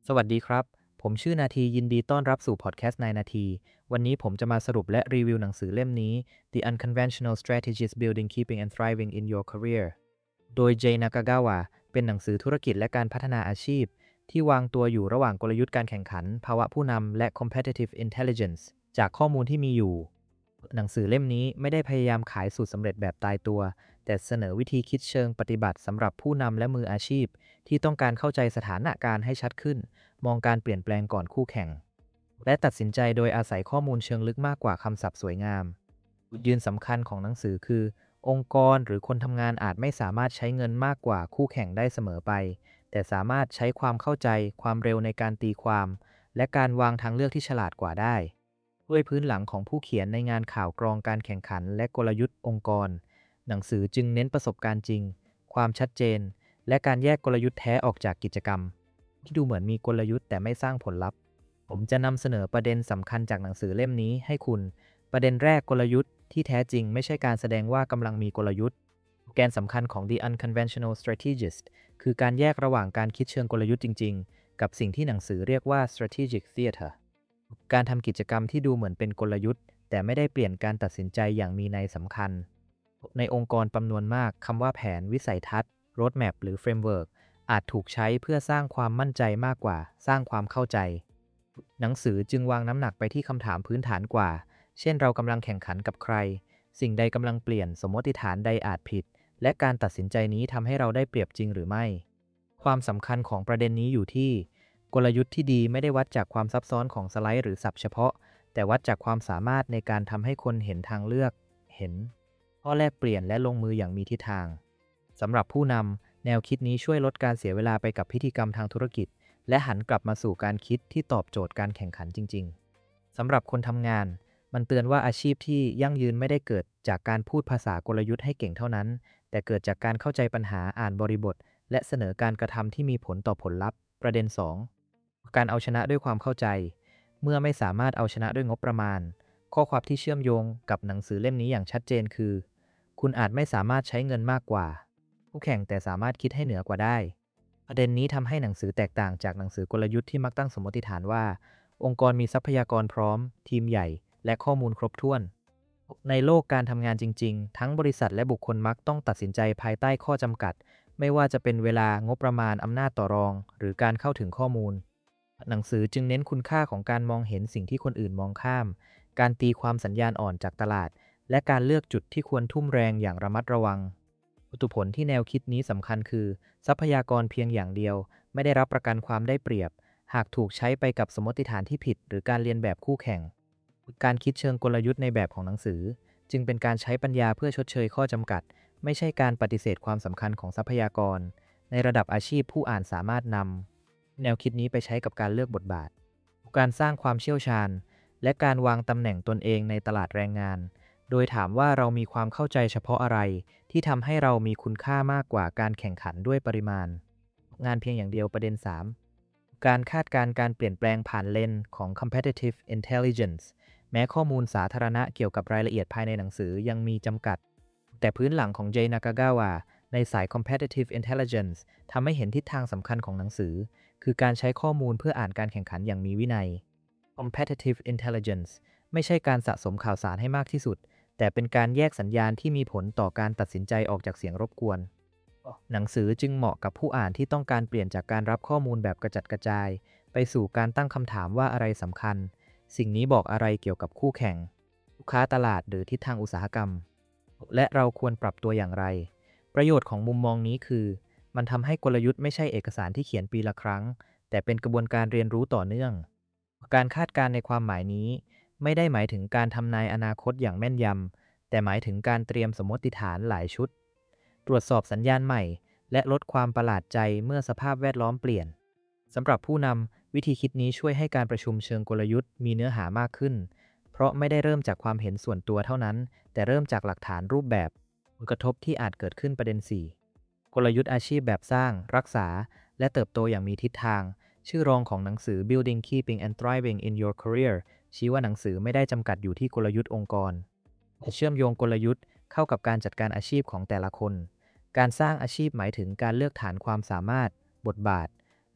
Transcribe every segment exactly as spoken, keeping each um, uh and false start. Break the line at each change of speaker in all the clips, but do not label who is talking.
สวัสดีครับ ผมชื่อนาทียินดีต้อนรับสู่พอดแคสต์นายนาที วันนี้ผมจะมาสรุปและรีวิวหนังสือเล่มนี้ The Unconventional Strategies Building Keeping and Thriving in Your Career โดย Jay Nakagawa เป็นหนังสือธุรกิจและการพัฒนาอาชีพที่วางตัวอยู่ระหว่างกลยุทธ์การแข่งขัน ภาวะผู้นำและ competitive intelligence จากข้อมูลที่มีอยู่ หนังสือเล่มนี้ไม่ได้พยายามขายสูตรสำเร็จแบบตายตัว แต่เสนอวิธีคิดเชิงปฏิบัติสำหรับผู้นำและมืออาชีพที่ต้องการเข้าใจสถานการณ์ให้ชัดขึ้น มองการเปลี่ยนแปลงก่อนคู่แข่ง และตัดสินใจโดยอาศัยข้อมูลเชิงลึกมากกว่าคำศัพท์สวยงามจุดยืนสำคัญของหนังสือคือ องค์กรหรือคนทำงานอาจไม่สามารถใช้เงินมากกว่าคู่แข่งได้เสมอไป แต่สามารถใช้ความเข้าใจความเร็วในการตีความ และการวางทางเลือกที่ฉลาดกว่าได้ ด้วยพื้นหลังของผู้เขียนในงานข่าวกรองการแข่งขันและกลยุทธ์องค์กร หนังสือจึงเน้นประสบการณ์จริง ความชัดเจน และการแยกกลยุทธ์แท้ออกจากกิจกรรม ที่ดูเหมือนมีกลยุทธ์แต่ไม่สร้างผลลัพธ์ ผมจะนำเสนอประเด็นสำคัญจากหนังสือเล่มนี้ให้คุณ ประเด็นแรกกลยุทธ์ที่แท้จริงไม่ใช่การแสดงว่ากำลังมีกลยุทธ์ แกนสำคัญของ The Unconventional Strategist คือการแยกระหว่างการคิดเชิงกลยุทธ์จริงๆ กับสิ่งที่หนังสือเรียกว่า strategic theater การทำกิจกรรมที่ดูเหมือนเป็นกลยุทธ์แต่ไม่ได้เปลี่ยนการตัดสินใจอย่างมีนัยสำคัญ ในองค์กรจำนวนมากคำว่าแผนวิสัยทัศน์ roadmap หรือ framework อาจถูกใช้เพื่อสร้างความมั่นใจมากกว่าสร้างความเข้าใจ หนังสือจึงวางน้ำหนักไปที่คำถามพื้นฐานกว่า เช่นเรากำลังแข่งขันกับใคร สิ่งใดกำลังเปลี่ยนสมมติฐานใดอาจผิด และการตัดสินใจนี้ทำให้เราได้เปรียบจริงหรือไม่ ความสำคัญของประเด็นนี้อยู่ที่กลยุทธ์ที่ดีไม่ได้วัดจากความซับซ้อนของสไลด์หรือศัพท์เฉพาะ แต่วัดจากความสามารถในการทำให้คนเห็นทางเลือก เห็นข้อแลกเปลี่ยนและลงมืออย่างมีทิศทาง สำหรับผู้นำแนวคิดนี้ช่วยลดการเสียเวลาไปกับพิธีกรรมทางธุรกิจ และหันกลับมาสู่การคิดที่ตอบโจทย์การแข่งขันจริงๆ สำหรับคนทำงาน มันเตือนว่าอาชีพที่ยั่งยืนไม่ได้เกิดจากการพูดภาษากลยุทธ์ให้เก่งเท่านั้น แต่เกิดจากการเข้าใจปัญหาอ่านบริบท และเสนอการกระทำที่มีผลต่อผลลัพธ์ ประเด็น สอง การเอาชนะด้วยความเข้าใจ เมื่อไม่สามารถเอาชนะด้วยงบประมาณ ข้อความที่เชื่อมโยงกับหนังสือเล่มนี้อย่างชัดเจนคือ คุณอาจไม่สามารถใช้เงินมากกว่าคู่แข่งแต่สามารถคิดให้เหนือกว่าได้ ประเด็นนี้ทำให้หนังสือแตกต่างจากหนังสือกลยุทธ์ที่มักตั้งสมมติฐานว่า องค์กรมีทรัพยากรพร้อม ทีมใหญ่ และข้อมูลครบถ้วน ในโลกการทำงานจริงๆ ทั้งบริษัทและบุคคลมักต้องตัดสินใจภายใต้ข้อจำกัด ไม่ว่าจะเป็นเวลางบประมาณอำนาจต่อรอง หรือการเข้าถึงข้อมูล หนังสือจึงเน้นคุณค่าของการมองเห็นสิ่งที่คนอื่นมองข้าม การตีความสัญญาณอ่อนจากตลาด และการเลือกจุดที่ควรทุ่มแรงอย่างระมัดระวังผลผลที่แนวคิดนี้สำคัญคือ ทรัพยากรเพียงอย่างเดียวไม่ได้รับประกันความได้เปรียบ หากถูกใช้ไปกับสมมติฐานที่ผิด หรือการเรียนแบบคู่แข่ง การคิดเชิงกลยุทธ์ในแบบของหนังสือ จึงเป็นการใช้ปัญญาเพื่อชดเชยข้อจำกัด ไม่ใช่การปฏิเสธความสำคัญของทรัพยากร ในระดับอาชีพผู้อ่านสามารถนำแนวคิดนี้ไปใช้กับการเลือกบทบาท การสร้างความเชี่ยวชาญ และการวางตำแหน่งตนเองในตลาดแรงงาน โดยถามว่าเรามีความเข้าใจเฉพาะอะไรที่ทำให้เรามีคุณค่ามากกว่าการแข่งขันด้วยปริมาณ งานเพียงอย่างเดียวประเด็น สาม การคาดการณ์การเปลี่ยนแปลงผ่านเลนส์ของ competitive intelligence แม้ข้อมูลสาธารณะเกี่ยวกับรายละเอียดภายในหนังสือยังมีจำกัด แต่พื้นหลังของ Jay Nakagawa ในสาย competitive intelligence ทำให้เห็นทิศทางสำคัญของหนังสือ คือการใช้ข้อมูลเพื่ออ่านการแข่งขันอย่างมีวินัย competitive intelligence ไม่ใช่การสะสมข่าวสารให้มากที่สุด แต่เป็นการแยกสัญญาณที่มีผลต่อการตัดสินใจออกจากเสียงรบกวน หนังสือจึงเหมาะกับผู้อ่านที่ต้องการเปลี่ยนจากการรับข้อมูลแบบกระจัดกระจาย ไปสู่การตั้งคำถามว่าอะไรสำคัญ สิ่งนี้บอกอะไรเกี่ยวกับคู่แข่ง ลูกค้าตลาดหรือทิศทางอุตสาหกรรม และเราควรปรับตัวอย่างไร ประโยชน์ของมุมมองนี้คือ มันทำให้กลยุทธ์ไม่ใช่เอกสารที่เขียนปีละครั้ง แต่เป็นกระบวนการเรียนรู้ต่อเนื่อง การคาดการณ์ในความหมายนี้ ไม่ได้หมายถึงการทำนายอนาคตอย่างแม่นยำ แต่หมายถึงการเตรียมสมมติฐานหลายชุด ตรวจสอบสัญญาณใหม่ และลดความประหลาดใจเมื่อสภาพแวดล้อมเปลี่ยน สำหรับผู้นำวิธีคิดนี้ช่วยให้การประชุมเชิงกลยุทธ์มีเนื้อหามากขึ้น เพราะไม่ได้เริ่มจากความเห็นส่วนตัวเท่านั้น แต่เริ่มจากหลักฐานรูปแบบผลกระทบที่อาจเกิดขึ้นประเด็น สี่ กลยุทธ์อาชีพแบบสร้าง รักษา และเติบโตอย่างมีทิศทาง ชื่อรองของหนังสือ Building Keeping and Thriving in Your Career ชี้ว่าหนังสือไม่ได้จำกัดอยู่ที่กลยุทธ์องค์กรแต่เชื่อมโยงกลยุทธ์เข้ากับการจัดการอาชีพของแต่ละคน การสร้างอาชีพหมายถึงการเลือกฐานความสามารถ บทบาท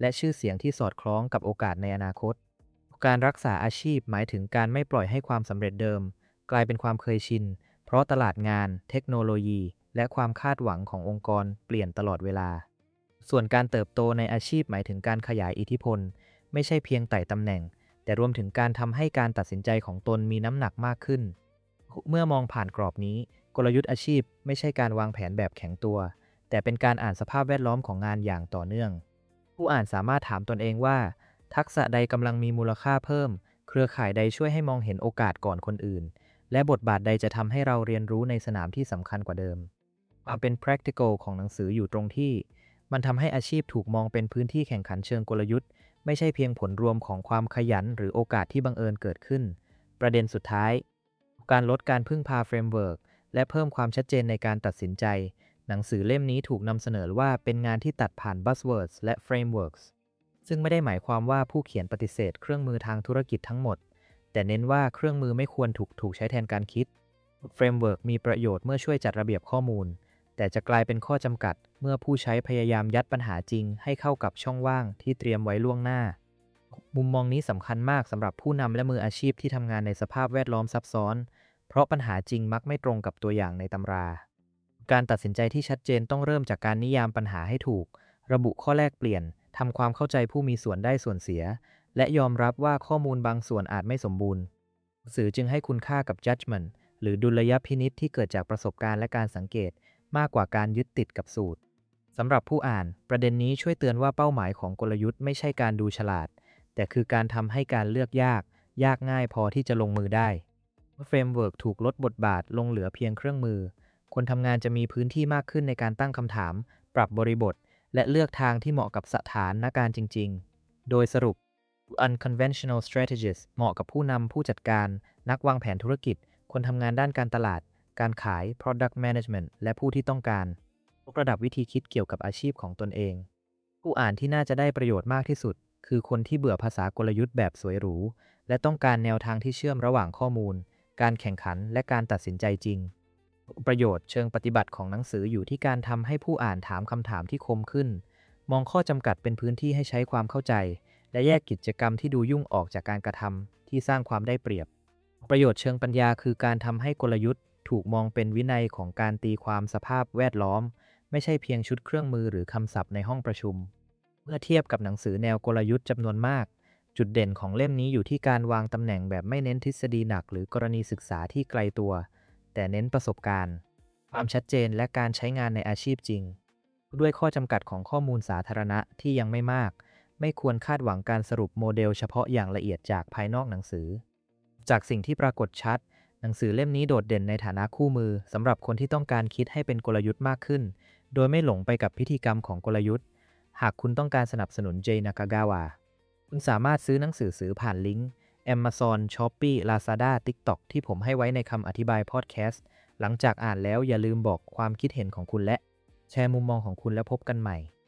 และชื่อเสียงที่สอดคล้องกับโอกาสในอนาคตการรักษาอาชีพหมายถึงการไม่ปล่อยให้ความสำเร็จเดิมกลายเป็นความเคยชินเพราะตลาดงานเทคโนโลยีและความคาดหวังขององค์กรเปลี่ยนตลอดเวลาส่วนการเติบโตในอาชีพหมายถึงการขยายอิทธิพลไม่ใช่เพียงไต่ตำแหน่งแต่รวมถึงการทำให้การตัดสินใจของตนมีน้ำหนักมากขึ้นเมื่อมองผ่านกรอบนี้กลยุทธ์อาชีพไม่ใช่การวางแผนแบบแข็งตัวแต่เป็นการอ่านสภาพแวดล้อมของงานอย่างต่อเนื่องผู้อ่านสามารถถามตนเองว่าทักษะใดกำลังมีมูลค่าเพิ่มเครือข่ายใดช่วยให้มองเห็นโอกาสก่อนคนอื่นและบทบาทใดจะทำให้เราเรียนรู้ในสนามที่สำคัญกว่าเดิมความเป็น practical ของหนังสืออยู่ตรงที่มันทำให้อาชีพถูกมองเป็นพื้นที่แข่งขันเชิงกลยุทธ์ไม่ใช่เพียงผลรวมของความขยันหรือโอกาสที่บังเอิญเกิดขึ้นประเด็นสุดท้ายการลดการพึ่งพาเฟรมเวิร์กและเพิ่มความชัดเจนในการตัดสินใจหนังสือเล่มนี้ถูกนำเสนอว่าเป็นงานที่ตัดผ่าน buzzwords และ frameworks ซึ่งไม่ได้หมายความว่าผู้เขียนปฏิเสธเครื่องมือทางธุรกิจทั้งหมดแต่เน้นว่าเครื่องมือไม่ควรถูกถูกใช้แทนการคิดเฟรมเวิร์กมีประโยชน์เมื่อช่วยจัดระเบียบข้อมูลแต่จะกลายเป็นข้อจำกัดเมื่อผู้ใช้พยายามยัดปัญหาจริงให้เข้ากับช่องว่างที่เตรียมไว้ล่วงหน้ามุมมองนี้สำคัญมากสำหรับผู้นำและมืออาชีพที่ทำงานในสภาพแวดล้อมซับซ้อนเพราะปัญหาจริงมักไม่ตรงกับตัวอย่างในตำราการตัดสินใจที่ชัดเจนต้องเริ่มจากการนิยามปัญหาให้ถูกระบุข้อแลกเปลี่ยนทำความเข้าใจผู้มีส่วนได้ส่วนเสียและยอมรับว่าข้อมูลบางส่วนอาจไม่สมบูรณ์สื่อจึงให้คุณค่ากับ judgment หรือดุลยพินิจที่เกิดจากประสบการณ์และการสังเกตมากกว่าการยึดติดกับสูตรสำหรับผู้อ่านประเด็นนี้ช่วยเตือนว่าเป้าหมายของกลยุทธ์ไม่ใช่การดูฉลาดแต่คือการทำให้การเลือกยากยากง่ายพอที่จะลงมือได้เมื่อเฟรมเวิร์กถูกลดบทบาทลงเหลือเพียงเครื่องมือคนทำงานจะมีพื้นที่มากขึ้นในการตั้งคำถามปรับบริบทและเลือกทางที่เหมาะกับสถานการณ์จริงๆโดยสรุป unconventional strategist เหมาะกับผู้นำผู้จัดการนักวางแผนธุรกิจคนทำงานด้านการตลาดการขาย product management และผู้ที่ต้องการยกระดับวิธีคิดเกี่ยวกับอาชีพของตนเองผู้อ่านที่น่าจะได้ประโยชน์มากที่สุดคือคนที่เบื่อภาษากลยุทธ์แบบสวยหรูและต้องการแนวทางที่เชื่อมระหว่างข้อมูลการแข่งขันและการตัดสินใจจริงประโยชน์เชิงปฏิบัติของหนังสืออยู่ที่การทำให้ผู้อ่านถามคำถามที่คมขึ้นมองข้อจำกัดเป็นพื้นที่ให้ใช้ความเข้าใจและแยกกิจกรรมที่ดูยุ่งออกจากการกระทำที่สร้างความได้เปรียบประโยชน์เชิงปัญญาคือการทำให้กลยุทธ์ถูกมองเป็นวินัยของการตีความสภาพแวดล้อมไม่ใช่เพียงชุดเครื่องมือหรือคำศัพท์ในห้องประชุมเมื่อเทียบกับหนังสือแนวกลยุทธ์จำนวนมากจุดเด่นของเล่มนี้อยู่ที่การวางตำแหน่งแบบไม่เน้นทฤษฎีหนักหรือกรณีศึกษาที่ไกลตัวแต่เน้นประสบการณ์ความชัดเจนและการใช้งานในอาชีพจริงด้วยข้อจำกัดของข้อมูลสาธารณะที่ยังไม่มากไม่ควรคาดหวังการสรุปโมเดลเฉพาะอย่างละเอียดจากภายนอกหนังสือจากสิ่งที่ปรากฏชัดหนังสือเล่มนี้โดดเด่นในฐานะคู่มือสำหรับคนที่ต้องการคิดให้เป็นกลยุทธ์มากขึ้นโดยไม่หลงไปกับพิธีกรรมของกลยุทธ์หากคุณต้องการสนับสนุนเจนากากาวาคุณสามารถซื้อหนังสือซื้อผ่านลิงก์ Amazon Shopee Lazada TikTok ที่ผมให้ไว้ในคำอธิบายพอดแคสต์หลังจากอ่านแล้วอย่าลืมบอกความคิดเห็นของคุณและแชร์มุมมองของคุณแล้วพบกันใหม่